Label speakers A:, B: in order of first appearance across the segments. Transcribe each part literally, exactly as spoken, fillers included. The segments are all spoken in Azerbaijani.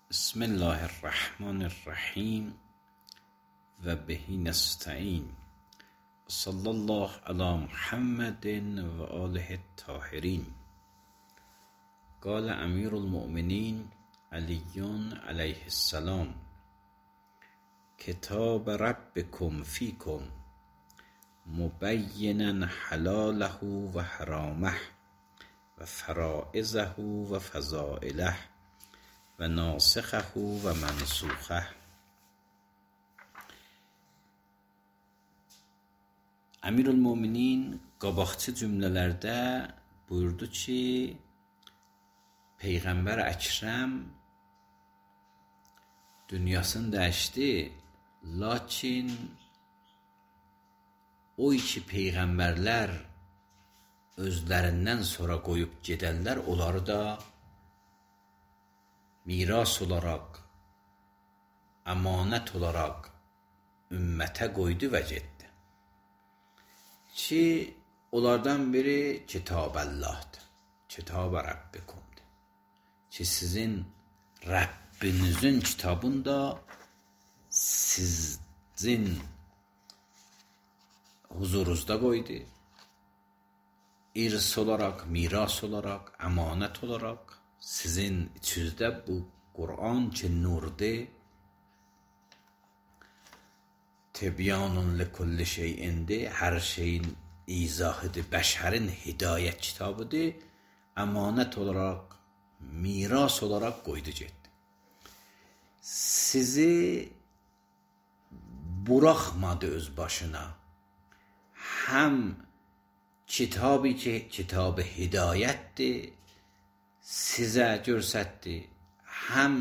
A: بسم الله الرحمن الرحیم و بهی نستعین. صلی الله علی محمد و آله الطاهرین. قال امیر المؤمنین علی علیه السلام: کتاب ربکم فیکم مبینا حلاله و حرامه و فرائضه و فضائله و ناسخه و منسوخه. Əmirül-Möminin qabaqçı cümlələrdə buyurdu ki, Peyğəmbər Əkrəm dünyasını dəyişdi, lakin o iki Peyğəmbərlər özlərindən sonra qoyub gedənlər onları da miras olaraq, əmanət olaraq ümmətə qoydu və getdi. Ki, onlardan biri Kitab-Allah'dır, Kitab-ı Rabbikum'dur. Ki, sizin Rəbbinizin kitabında sizin huzurunuzda qoydu. İrs olaraq, miras olaraq, əmanət olaraq sizin içinizdə bu Qur'an ki, nurdur, tibyanun likulli şeyindir, hər şeyin izahıdır, bəşərin hidayət kitabıdır, əmanət olaraq, miras olaraq qoydu getdi. Sizi buraxmadı öz başına. Həm kitabı ki, kitabı hidayətdir, sizə göstərdi, həm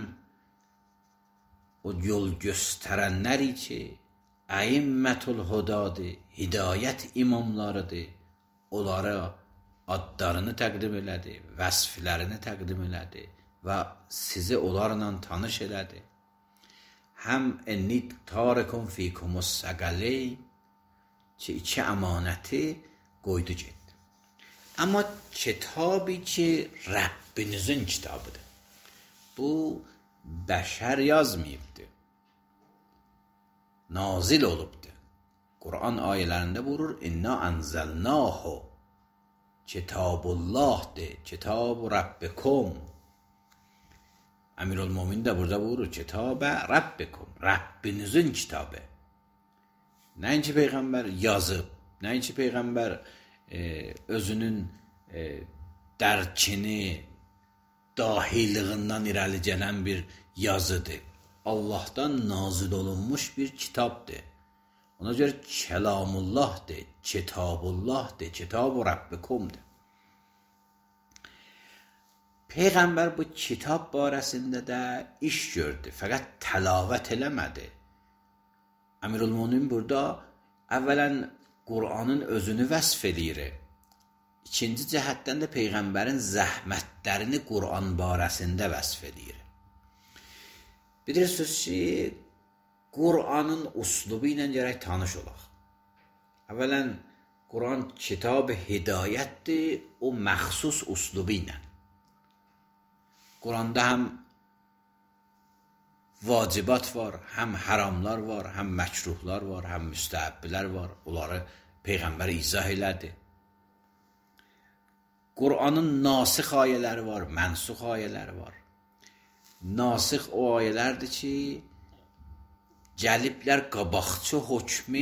A: o yol göstərənləri ki, əimmətul hudadır, hidayət imamlarıdır, onlara adlarını təqdim elədi, vəsflərini təqdim elədi və sizi onlarla tanış elədi. Həm enni tarikum fikumus səqələyn ki, iki əmanəti qoydu getdi. Amma kitabı ki, Rəbbinizin kitabıdır. Bu, bəşər yazmayıbdır. Nazil olubdur. Qur'an ayələrində buyurur, İnna ənzəlnahu Kitabullahdır, Kitab-ı Rabbikum. Əmirül-Mömin də burada buyurur, Kitab-ı Rabbikum, Rəbbinizin kitabı. Nəinki Peyğəmbər yazıb, nəinki Peyğəmbər e, özünün e, dərkini, dahiliğindən irəli gələn bir yazıdır. Allah'tan nazil olunmuş bir kitabdır. Ona görə Kəlamullahdır, Kitabullahdır, Kitab-ı Rabbikumdur. Peyğəmbər bu kitab barəsində də iş gördü, fəqət təlavət eləmədi. Əmirül-Möminin burada əvvələn Qur'anın özünü vəsf eləyir. İkinci cəhətdən də Peyğəmbərin zəhmətlərini Qur'an barəsində vəsf eləyir. Bilirsiniz ki, Qur'anın uslubu ilə gərək tanış olaq. Əvvələn, Qur'an kitab-ı hidayətdir, o məxsus uslubu ilə. Qur'anda həm vacibat var, həm haramlar var, həm məkruhlar var, həm müstəhəbblər var. Onları Peyğəmbər izah elədi. Qur'anın nasix ayələri var, mənsux ayələri var. Nasix o ayələrdir ki, gəliblər qabaqçı hökmü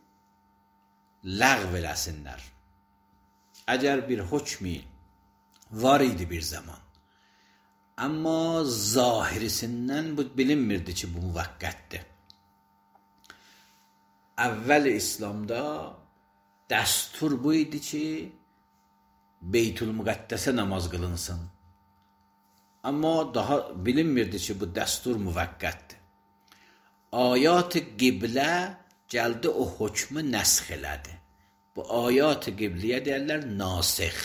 A: ləğv eləsinlər. Əgər bir hökmü var idi bir zaman, amma zahirisindən bu bilinmirdi ki, bu müvəqqətdir. Əvvəl İslamda dəstur bu idi ki, Beytül-Müqəddəsə namaz qılınsın. Amma daha bilinmirdi ki, bu dəstur müvəqqətdir. Ayat-ı qiblə gəldi, o hökmü nəsx elədi. Bu ayat-ı qibliyə deyərlər nasix.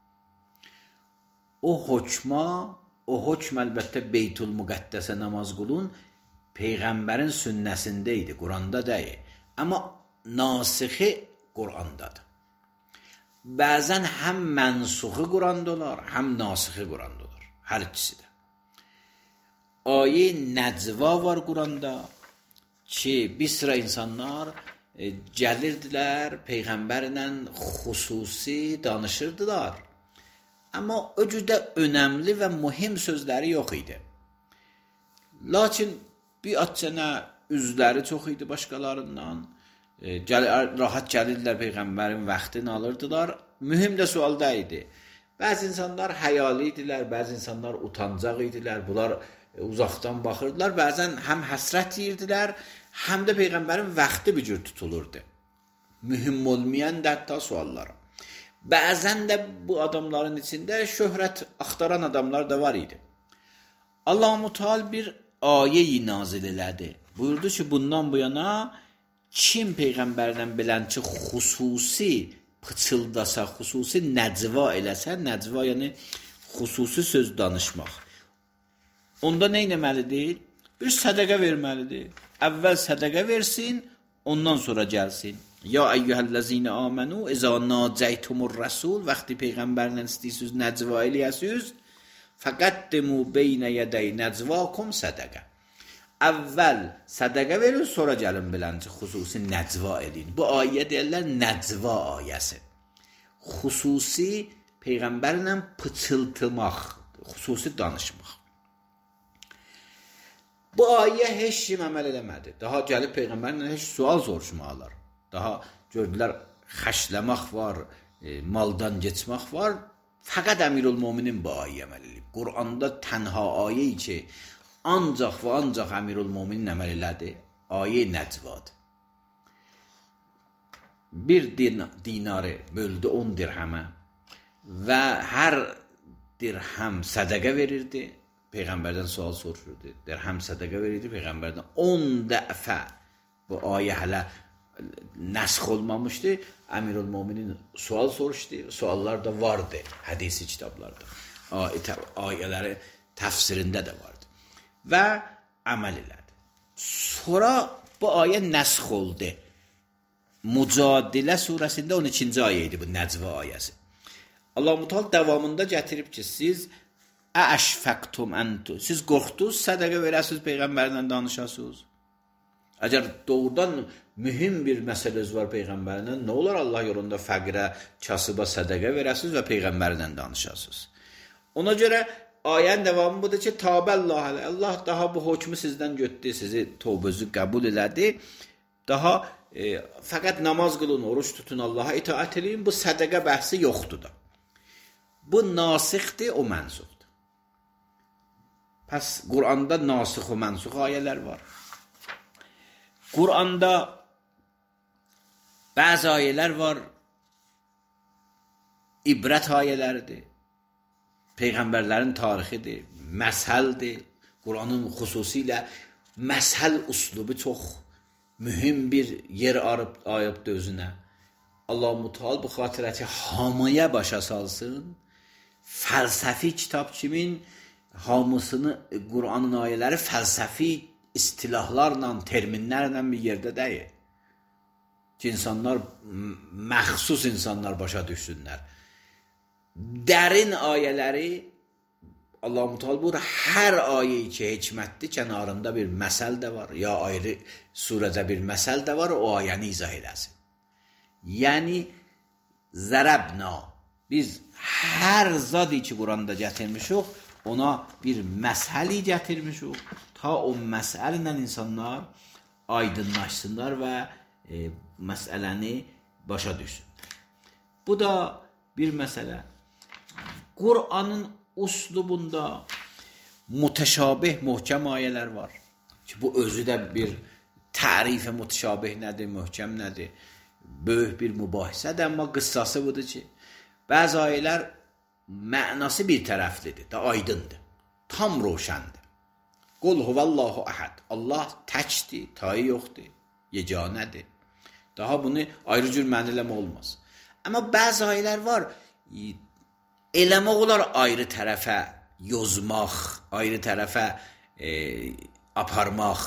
A: O hökma, o hökm əlbəttə Beytül-Müqəddəsə namaz qılın Peyğəmbərin sünnəsində idi, Quranda deyil. Amma nasixi Qurandadır. Bəzən həm mənsuxi Quranda olar, həm nasixi Quranda olar. Hər ikisi də. ayə Nəcva var Quranda ki, bir sıra insanlar e, gəlirdilər, Peyğəmbərlə xüsusi danışırdılar. Amma o cüdə önəmli və mühim sözləri yox idi. Lakin bir açana üzləri çox idi başqalarından. E, gəl, rahat gəlirdilər, Peyğəmbərin vaxtını alırdılar. Mühüm də sual da idi. Bəzi insanlar həyalı idilər, bəzi insanlar utancaq idilər. Bunlar e, uzaqdan baxırdılar. Bəzən həm həsrət deyirdilər, həm də Peyğəmbərin vaxtı bir cür tutulurdu. Mühüm olmayan da hətta suallara. Bəzən də bu adamların içində şöhrət axtaran adamlar da var idi. Allah-u Teala bir ayə-i nazil elədi. Buyurdu ki, bundan bu yana kim Peyğəmbərdən bilən ki, xüsusi pıçıldasa, xüsusi nəcva eləsə, nəcva yəni xüsusi söz danışmaq. Onda nə etməlidir? Bir sədəqə verməlidir. Əvvəl sədəqə versin, ondan sonra gəlsin. Ya eyyuhellezine amenu iza naceytumur rasul, vaxtı Peyğəmbərlə istəyirsiniz nəcva eləyəsiniz, fəqəddimu beynə yədəy nəcvakum sədəqə. Əvvəl sədəqə verin, sonra gəlin bilən ki, xüsusi nəcva edin. Bu ayə deyirlər nəcva ayəsi. Xüsusi Peyğəmbərlə pıçıltmaq, xüsusi danışmaq. Bu ayə heç kim əməl eləmədi. Daha gəlib Peyğəmbərlə heç sual soruşmalar. Daha gördülər, xəşləmək var, e, maldan geçmək var. Fəqət Əmirül-Möminin bu ayə əməl eləyib. Quranda tənha ayə ki, ancaq və ancaq Əmirül-Möminin əməl elədi, ayə nəcvadır. Bir din dinarı böldü on dirhəmə və hər dirhəm sədəqə verirdi. Peyğəmbərdən sual soruşurdu. Dirhəm sədəqə verirdi Peyğəmbərdən. on dəfə bu ayə hələ nəsx olmamışdı. Əmirül-Möminin sual soruşdu. Suallar da vardı hədisi kitablarda. Ayələri təfsirində də vardı. Və əməl elədi. Sonra bu ayə nəsx oldu. Mücadilə surəsində on ikinci ayə idi bu Nəcva ayəsi. Allah-u Teala davamında gətirib ki, siz əşfəqtum əntu, siz qorxdunuz, sədəqə verəsiniz, Peyğəmbərlə danışasınız. Əgər doğrudan mühüm bir məsələz var Peyğəmbərlə, nə olar Allah yolunda fəqirə, kasıba sədəqə verəsiniz və Peyğəmbərlə danışasınız. Ona görə ayənin davamı budur ki, Təbəllah alə, Allah daha bu hökmü sizdən götürdü, sizi tövbözü qəbul elədi. Daha e, fəqət namaz qılın, oruç tutun, Allaha itaat edin, bu sədəqə bəhsi yoxdur da. Bu nasixdir, o mənsuxdur. Pəs Quranda nasix və mənsux ayələr var. Quranda bəzi ayələr var, ibrət ayələridir, Peyğəmbərlərin tarixidir, məshəldir. Quranın xüsusilə məshəl uslubu çox mühüm bir yer arıb, ayıbdır özünə. Allah-u Teala bu xatirə ki, hamıya başa salsın, fəlsəfi kitab kimin hamısını, Quranın ayələri fəlsəfi istilahlarla, terminlərlə bir yerdə deyil. Ki, insanlar, məxsus insanlar başa düşsünlər. Dərin ayələri, Allah-u Teala burada hər ayə ki, hikmətli kənarında bir məsəl də var, ya ayrı surədə bir məsəl də var, o ayəni izah eləsin. Yəni, zərəbna, biz hər zadi ki, Quranda gətirmişik, ona bir məsəli gətirmişik, ta o məsələlə insanlar aydınlaşsınlar və e, məsələni başa düşsünlər. Bu da bir məsələ. Qur'anın uslubunda mütəşabih, möhkəm ayələr var. Ki, bu özü də bir tərifə mütəşabih nədir, möhkəm nədir? Böyük bir mübahisədir, amma qıssası budur ki, bəzi ayələr mənası bir tərəflidir, da aydındır, tam roşandır. Qul huvallahu əhəd, Allah təkdir, tayı yoxdur, yeganədir. Daha bunu ayrı cür məniləmə olmaz. Amma bəzi ayələr var, eləmək olar ayrı tərəfə yozmaq, ayrı tərəfə e, aparmaq.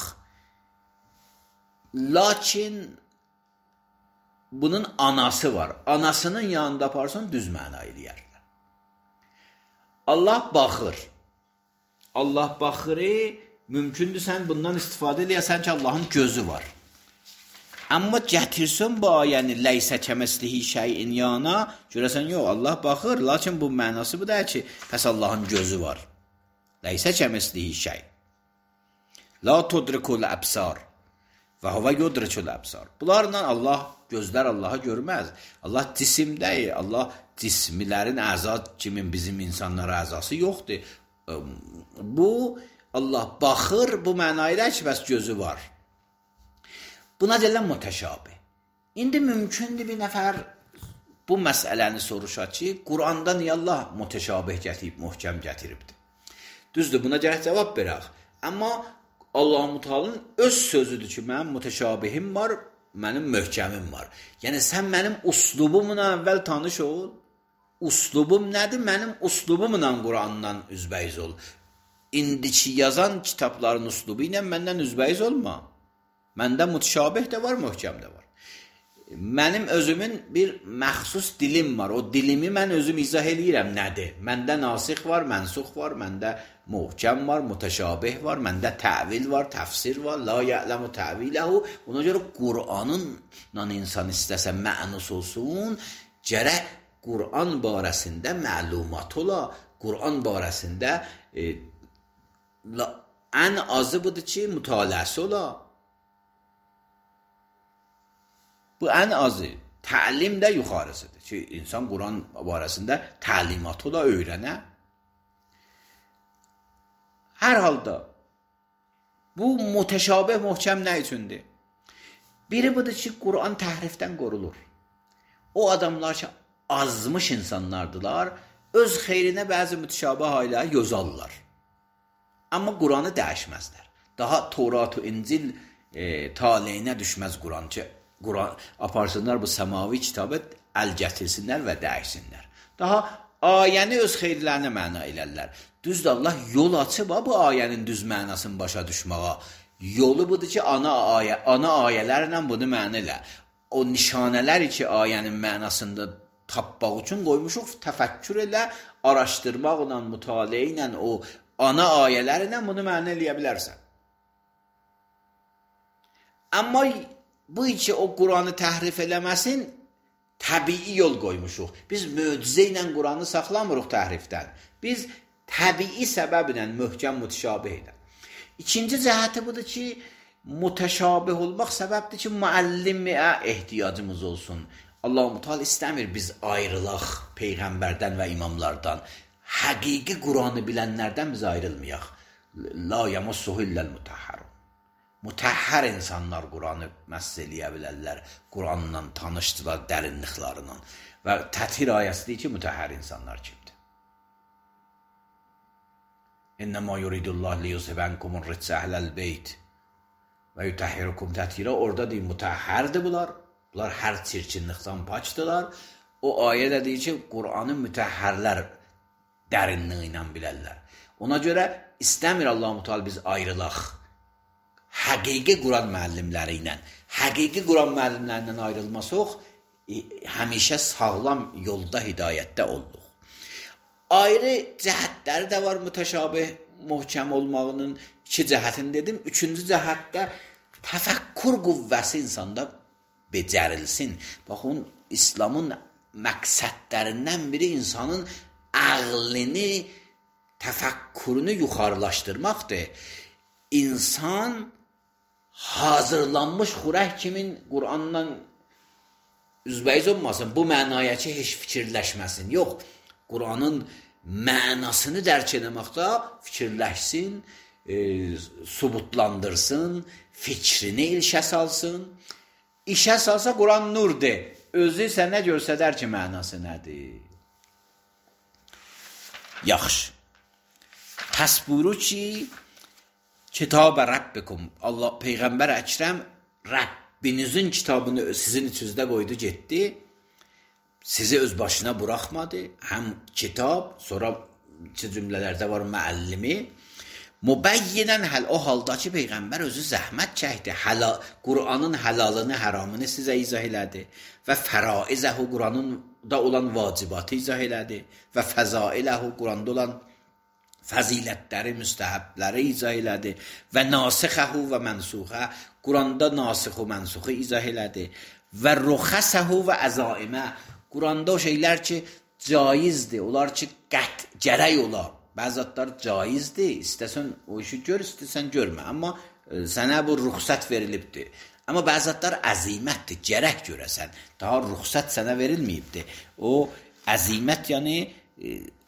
A: Lakin bunun anası var. Anasının yanında aparsan düz məna eləyərlər. Allah baxır. Allah baxır, mümkündür sən bundan istifadə edəsən ki, Allahın gözü var. Amma gətirsin bu ayəni leysə kəməslihi şeyin yana, görəsən yox, Allah baxır, lakin bu mənası bu da ki, pəs Allahın gözü var. Leysə kəməslihi şey. La tudrikul əbsar və huvə yudrikul əbsar. Bunlarla Allah, gözlər Allahı görməz. Allah cisimdəyir, Allah cismilərin əza kimin bizim insanlara əzası yoxdur. Bu, Allah baxır, bu mənayla ki, bəs gözü var. Buna deyilən mütəşabih. İndi mümkündür bir nəfər bu məsələni soruşa ki, Quranda niyə Allah mütəşabih gətirib, möhkəm gətiribdir? Düzdür, buna gərək cavab verək. Amma Allah-u Teala'nın öz sözüdür ki, mənim mütəşabihim var, mənim möhkəmim var. Yəni, sən mənim uslubumla əvvəl tanış ol. Uslubum nədir? Mənim uslubumla Qurandan üzbəyiz ol. İndiki yazan kitabların uslubu ilə məndən üzbəyiz olma. Məndə mütəşabih də var, möhkəm də var. Mənim özümün bir məxsus dilim var. O dilimi mən özüm izah edirəm nədir? Məndə nasix var, mənsux var, məndə möhkəm var, mütəşabih var, məndə təvil var, təfsir var, la ya'ləmu təviləhu. Ona görə Qur'anınla insan istəsə mənus olsun, gərək Qur'an barəsində məlumat ola, Qur'an barəsində e, la, ən azı budur ki, mütaliəsi ola. Bu ən azı. Təlim də yuxarısıdır ki, insan Quran barəsində təlimat ola, öyrənə. Hər halda bu mütəşabih möhkəm nə üçündür? Biri budur ki, Quran təhrifdən qorulur. O adamlar ki, azmış insanlardılar, öz xeyrinə bəzi mütəşabih ayələri yozarlar. Amma Quranı dəyişməzlər. Daha Torat və İncil e, taleyinə düşməz Quran ki, Quran aparsınlar bu səmavi kitabı, əl gətirsinlər və dəyişsinlər. Daha ayəni öz xeyirlərinə məna elərlər. Düzdür, Allah yol açıb bu ayənin düz mənasını başa düşməyə. Yolu budur ki, ana ayə, ana ayələrlə bunu məna elə. O nişanələr ki, ayənin mənasında tapmaq üçün qoymuşuq, təfəkkür elə, araşdırmaqla, mütaliə ilə, o ana ayələrlə bunu məna eləyə bilərsən. Amma bu ki, o Quranı təhrif eləməsin, təbii yol qoymuşuq. Biz möcüzə ilə Quranı saxlamırıq təhrifdən. Biz təbii səbəblə möhkəm mütəşabih edən. İkinci cəhəti budur ki, mütəşabih olmaq səbəbdir ki, müəllimə ehtiyacımız olsun. Allah-u Teala istəmir biz ayrılaq Peyğəmbərdən və imamlardan. Həqiqi Quranı bilənlərdən biz ayrılmayaq. La yamassuhu illel mutahharun. Mütəhhər insanlar Quranı məhz eləyə bilərlər. Quranla tanışdılar dərinliklərindən. Və Təthir ayəsi deyir ki, mütəhhər insanlar kimdir? İnnəmə yuridullah liyuzhibənkumun ritsə əhləl beyt və yutəhhirukum təthirə. Orada deyir, mütəhhərdir bunlar. Bunlar hər çirkinlikdən paçdılar. O ayə də deyir ki, Quranı mütəhhərlər dərinliyi ilə bilərlər. Ona görə istəmir Allah-u Teala biz ayrılaq. Həqiqi Quran müəllimləri ilə, həqiqi Quran müəllimlərindən ayrılmasaq, e, həmişə sağlam yolda, hidayətdə olduq. Ayrı cəhətləri də var mütəşabih, möhkəm olmağının iki cəhətini dedim. Üçüncü cəhətdə təfəkkür qüvvəsi insanda becərilsin. Baxın, İslamın məqsədlərindən biri insanın ağlını, təfəkkürünü yuxarılaşdırmaqdır. İnsan hazırlanmış xurək kimin Qurandan üzbəyiz olmasın, bu mənaya ki, heç fikirləşməsin. Yox, Quranın mənasını dərk eləməkdə fikirləşsin, e, subutlandırsın, fikrini ilşə salsın. İşə salsa Quran nurdur. Özü sənə görsədər ki, mənası nədir? Yaxşı. Pəs buyurur ki, Kitab-ı Rəbbikum, Allah, Peyğəmbər Əkrəm Rəbbinizin kitabını sizin içinizdə qoydu, getdi. Sizi öz başına buraxmadı. Həm kitab, sonra iki cümlələrdə var müəllimi. Mübəyyinən həl, o halda ki, Peyğəmbər özü zəhmət çəkdi. Quranın həlalını, həramını sizə izah elədi. Və fəraizəhu, Quranın da olan vacibatı izah elədi. Və fəzailəhu, Quranda olan fəzilətləri, müstəhəbləri izah elədi və nasixəhu və mənsuxə, Quranda nasixu mənsuxu izah elədi və ruxəsəhu və əzaimə, Quranda o şeylər ki caizdir, onlar ki qət, gərək ola, bəzatlar caizdir, istəsən o işi gör, istəsən görmə, amma sənə bu ruxsat verilibdir. Amma bəzatlar əzimətdir, gərək görəsən, daha ruxsat sənə verilməyibdir. O əzimət yəni e,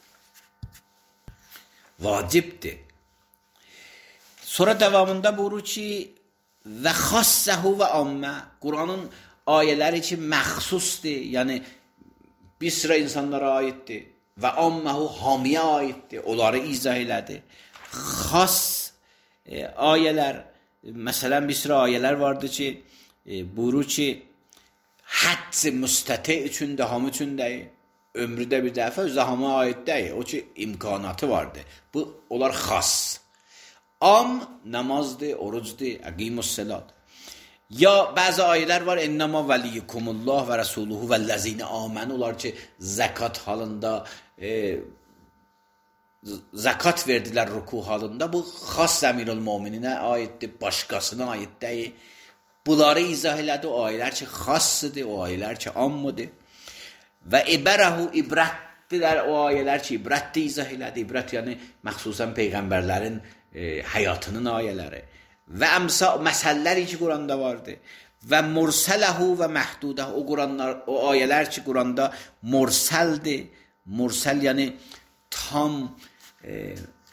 A: vacibdir. Sonra davamında buyurur ki və xassəhu və ammə, Quranın ayələri ki məxsusdur, yəni bir sıra insanlara aiddir və amməhu hamiyə aiddir, onları izah elədi. Xas e, ayələr, məsələn bir sıra ayələr vardır ki e, buyurur ki həcc müstəti üçün də hamı üçün deyil, ömrüdə bir dəfə özə hamı aid deyil, o ki imkanatı vardır, bu onlar xas. Am namazdır, orucdur, əqimussalat. Ya bəzi ayələr var, ennəma vəliyyikumullah və rəsuluhu və ləzine amən, onlar ki zəkat halında e, zəkat verdilər ruku halında, bu xas əmirül mümininə aiddir, başqasına aid deyil. Bunları izah elədi, o ayələr ki xassıdır, o ayələr ki ammıdır. Və ibərəhu ibrətdirlər, o ayələr ki ibrətdir izah elədi. İbrət yəni məxsusən peyğəmbərlərin e, həyatının ayələri. Və əmsa məsələləri ki Quranda vardır. Və mursələhu və məhdudə, o Quranlar, o ayələr ki Quranda mursəldir. Mursəl yəni tam e,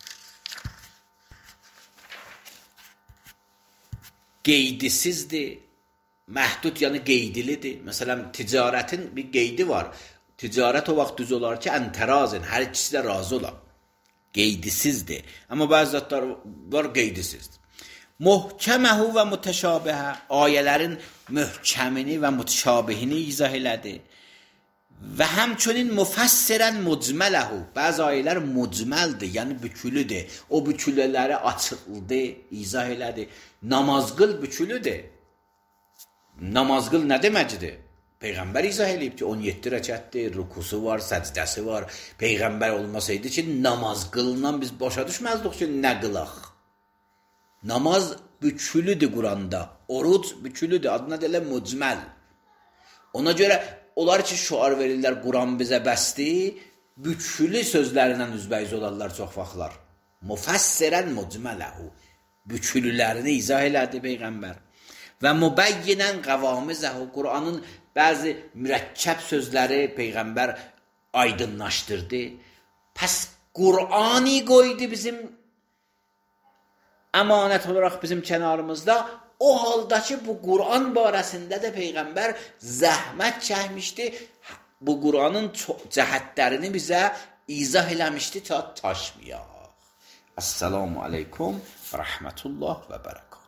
A: qeydisizdir. Məhdud yəni qeydilidir. Məsələn, ticarətin bir qeydi var. Ticarət o vaxt düz olar ki, ənterazin, hər ikisi də razı olar. Qeydisizdir. Amma bəzi zatlar var qeydisizdir. Muhkəməhu və mütəşabihə, ayələrin möhkəmini və mütəşabihini izah elədi. Və həmçinin müfəssirən mucmələhu, bəzi ayələr mucməldir, yəni bükülüdür. O bükülələri açıldı, izah elədi. Namaz qıl bükülüdür. Namaz qıl nə deməkdir? Peyğəmbər izah eləyib ki, on yeddi rəkətdir, rukusu var, səcdəsi var. Peyğəmbər olmasaydı ki, namaz qılınan biz başa düşməzdik ki, nə qılaq? Namaz bükülüdür Quranda, oruc bükülüdür, adına deyirlər mucməl. Ona görə onlar ki, şuar verirlər, Quran bizə bəsdir, bükülü sözlərindən üzbəyiz olarlar çox vaxtlar. Müfəssirən mucmələhu, bükülülərini izah elədi Peyğəmbər. Və mübəyyinən qəvamizəhu, Quranın bəzi mürəkkəb sözləri Peyğəmbər aydınlaşdırdı. Pəs Qur'ani qoydu bizim əmanət olaraq bizim kənarımızda. O halda ki, bu Qur'an barəsində də Peyğəmbər zəhmət çəkmişdi. Bu Qur'anın cəhətlərini bizə izah eləmişdi ta taşmayaq. Əssalamu aleykum və rəhmətullah və bərəkət.